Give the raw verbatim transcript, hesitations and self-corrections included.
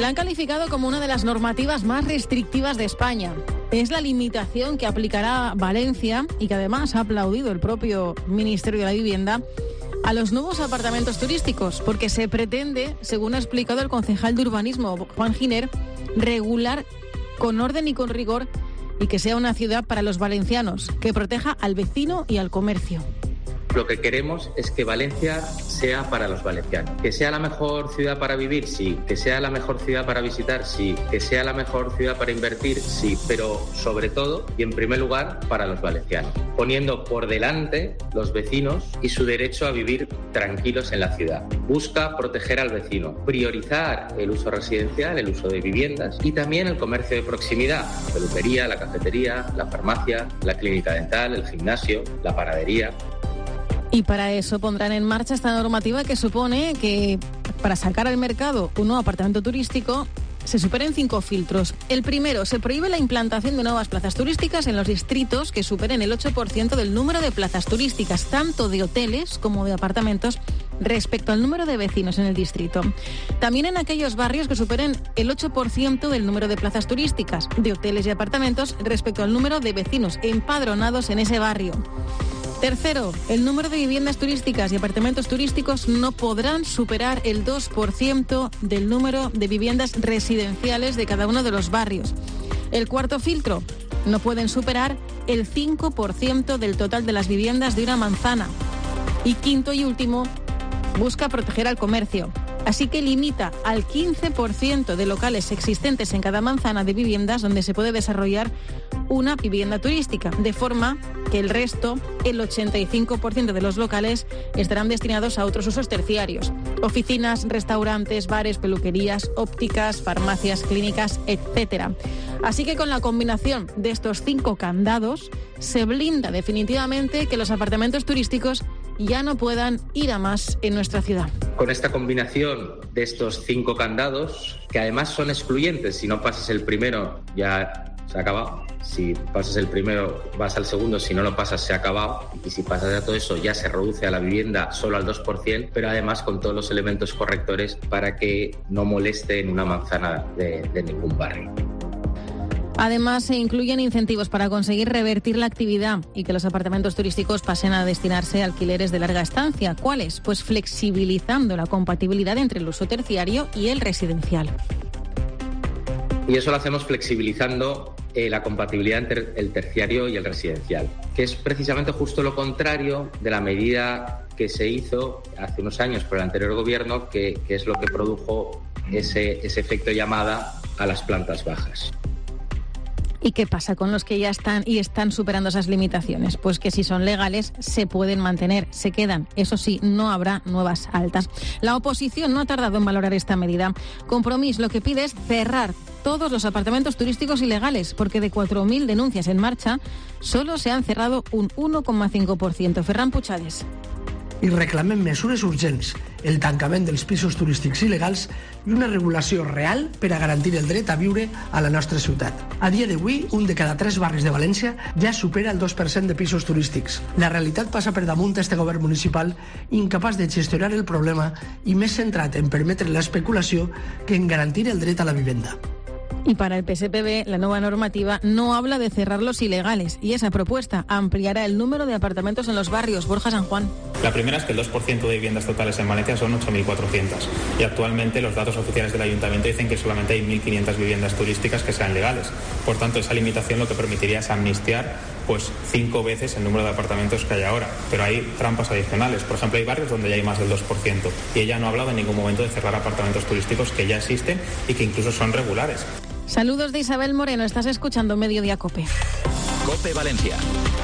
La han calificado como una de las normativas más restrictivas de España. Es la limitación que aplicará Valencia y que además ha aplaudido el propio Ministerio de la Vivienda a los nuevos apartamentos turísticos, porque se pretende, según ha explicado el concejal de urbanismo, Juan Giner, regular con orden y con rigor y que sea una ciudad para los valencianos, que proteja al vecino y al comercio. Lo que queremos es que Valencia sea para los valencianos. Que sea la mejor ciudad para vivir, sí. Que sea la mejor ciudad para visitar, sí. Que sea la mejor ciudad para invertir, sí. Pero sobre todo y en primer lugar para los valencianos. Poniendo por delante los vecinos y su derecho a vivir tranquilos en la ciudad. Busca proteger al vecino, priorizar el uso residencial, el uso de viviendas y también el comercio de proximidad. La peluquería, la cafetería, la farmacia, la clínica dental, el gimnasio, la panadería. Y para eso pondrán en marcha esta normativa que supone que para sacar al mercado un nuevo apartamento turístico se superen cinco filtros. El primero, se prohíbe la implantación de nuevas plazas turísticas en los distritos que superen el ocho por ciento del número de plazas turísticas, tanto de hoteles como de apartamentos, respecto al número de vecinos en el distrito. También en aquellos barrios que superen el ocho por ciento del número de plazas turísticas, de hoteles y apartamentos, respecto al número de vecinos empadronados en ese barrio. Tercero, el número de viviendas turísticas y apartamentos turísticos no podrán superar el dos por ciento del número de viviendas residenciales de cada uno de los barrios. El cuarto filtro, no pueden superar el cinco por ciento del total de las viviendas de una manzana. Y quinto y último, busca proteger al comercio. Así que limita al quince por ciento de locales existentes en cada manzana de viviendas donde se puede desarrollar una vivienda turística, de forma que el resto, el ochenta y cinco por ciento de los locales, estarán destinados a otros usos terciarios: oficinas, restaurantes, bares, peluquerías, ópticas, farmacias, clínicas, etcétera. Así que con la combinación de estos cinco candados, se blinda definitivamente que los apartamentos turísticos ya no puedan ir a más en nuestra ciudad. Con esta combinación de estos cinco candados, que además son excluyentes, si no pasas el primero ya se ha acabado, si pasas el primero vas al segundo, si no lo pasas se ha acabado, y si pasas a todo eso ya se reduce a la vivienda solo al dos por ciento, pero además con todos los elementos correctores para que no moleste en una manzana de, de ningún barrio. Además, se incluyen incentivos para conseguir revertir la actividad y que los apartamentos turísticos pasen a destinarse a alquileres de larga estancia. ¿Cuáles? Pues flexibilizando la compatibilidad entre el uso terciario y el residencial. Y eso lo hacemos flexibilizando eh, la compatibilidad entre el terciario y el residencial, que es precisamente justo lo contrario de la medida que se hizo hace unos años por el anterior gobierno, que, que es lo que produjo ese, ese efecto llamada a las plantas bajas. ¿Y qué pasa con los que ya están y están superando esas limitaciones? Pues que si son legales se pueden mantener, se quedan. Eso sí, no habrá nuevas altas. La oposición no ha tardado en valorar esta medida. Compromís lo que pide es cerrar todos los apartamentos turísticos ilegales, porque de cuatro mil denuncias en marcha solo se han cerrado un uno coma cinco por ciento. Ferran Puigdemont. I reclamem mesures urgents, el tancament dels pisos turístics il·legals i una regulació real per a garantir el dret a viure a la nostra ciutat. A dia d'avui, un de cada tres barris de València ja supera el dos per cent de pisos turístics. La realitat passa per damunt este govern municipal incapaç de gestionar el problema i més centrat en permetre l'especulació que en garantir el dret a la vivenda. Y para el P S P B, la nueva normativa no habla de cerrar los ilegales y esa propuesta ampliará el número de apartamentos en los barrios. Borja San Juan. La primera es que el dos por ciento de viviendas totales en Valencia son ocho mil cuatrocientas y actualmente los datos oficiales del Ayuntamiento dicen que solamente hay mil quinientas viviendas turísticas que sean legales. Por tanto, esa limitación lo que permitiría es amnistiar pues cinco veces el número de apartamentos que hay ahora. Pero hay trampas adicionales. Por ejemplo, hay barrios donde ya hay más del dos por ciento y ella no ha hablado en ningún momento de cerrar apartamentos turísticos que ya existen y que incluso son regulares. Saludos de Isabel Moreno, estás escuchando Mediodía COPE. COPE Valencia.